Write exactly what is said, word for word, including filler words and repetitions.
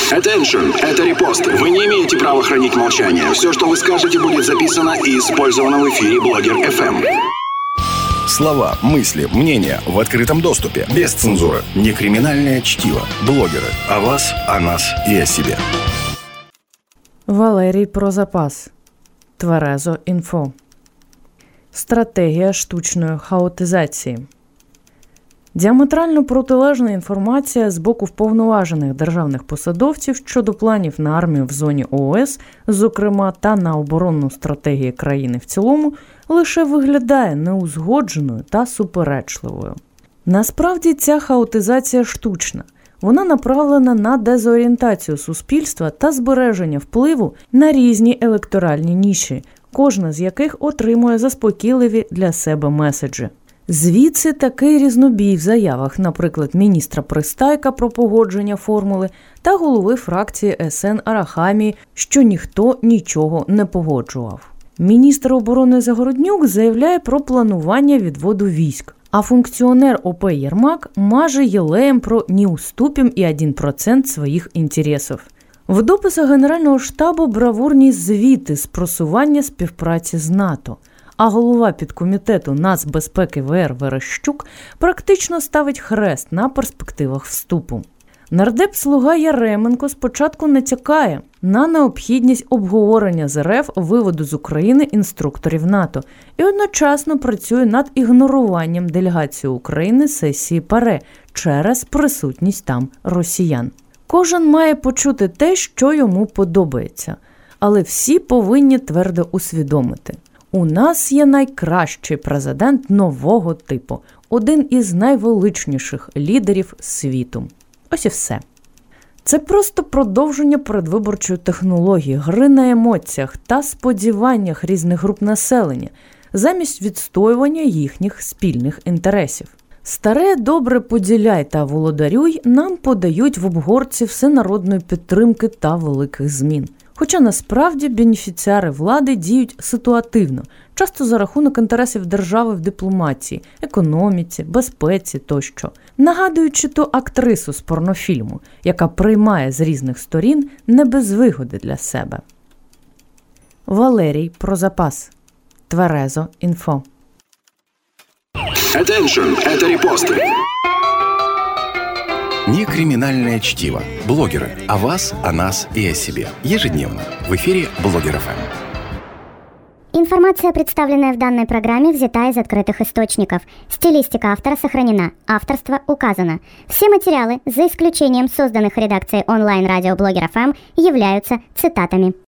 Attention, это репост. Вы не имеете права хранить молчание. Все, что вы скажете, будет записано и использовано в эфире Блогер эф эм. Слова, мысли, мнения в открытом доступе. Без цензуры. Не криминальное чтиво. Блогеры. О вас, о нас и о себе. Валерій про запас. Тверезо інфо. Стратегія штучної хаотизації. Діаметрально протилежна інформація з боку вповноважених державних посадовців щодо планів на армію в зоні о о ес, зокрема, та на оборонну стратегію країни в цілому, лише виглядає неузгодженою та суперечливою. Насправді ця хаотизація штучна. Вона направлена на дезорієнтацію суспільства та збереження впливу на різні електоральні ніші, кожна з яких отримує заспокійливі для себе меседжі. Звідси такий різнобій в заявах, наприклад, міністра Пристайка про погодження формули та голови фракції ес ен Арахамії, що ніхто нічого не погоджував. Міністр оборони Загороднюк заявляє про планування відводу військ, а функціонер о пе Єрмак маже єлеєм про «не уступим і один процент своїх інтересів». В дописах Генерального штабу бравурні звіти з просування співпраці з НАТО, а голова підкомітету нацбезпеки ве ер Верещук практично ставить хрест на перспективах вступу. Нардеп-слуга Яременко спочатку натякає на необхідність обговорення з ер еф виводу з України інструкторів НАТО і одночасно працює над ігноруванням делегації України сесії ПАРЕ через присутність там росіян. Кожен має почути те, що йому подобається, але всі повинні твердо усвідомити. У нас є найкращий президент нового типу, один із найвеличніших лідерів світу. Ось і все. Це просто продовження передвиборчої технології, гри на емоціях та сподіваннях різних груп населення, замість відстоювання їхніх спільних інтересів. Старе добре поділяй та володарюй нам подають в обгорці всенародної підтримки та великих змін. Хоча насправді бенефіціари влади діють ситуативно, часто за рахунок інтересів держави в дипломатії, економіці, безпеці тощо, нагадуючи ту актрису з порнофільму, яка приймає з різних сторін не без вигоди для себе. Валерій про запас. Тверезо інфо. Attention, это репосты. Не криминальное чтиво. Блогеры. О вас, о нас и о себе. Ежедневно. В эфире Блогер эф эм. Информация, представленная в данной программе, взята из открытых источников. Стилистика автора сохранена. Авторство указано. Все материалы, за исключением созданных редакцией онлайн-радио Блогер эф эм, являются цитатами.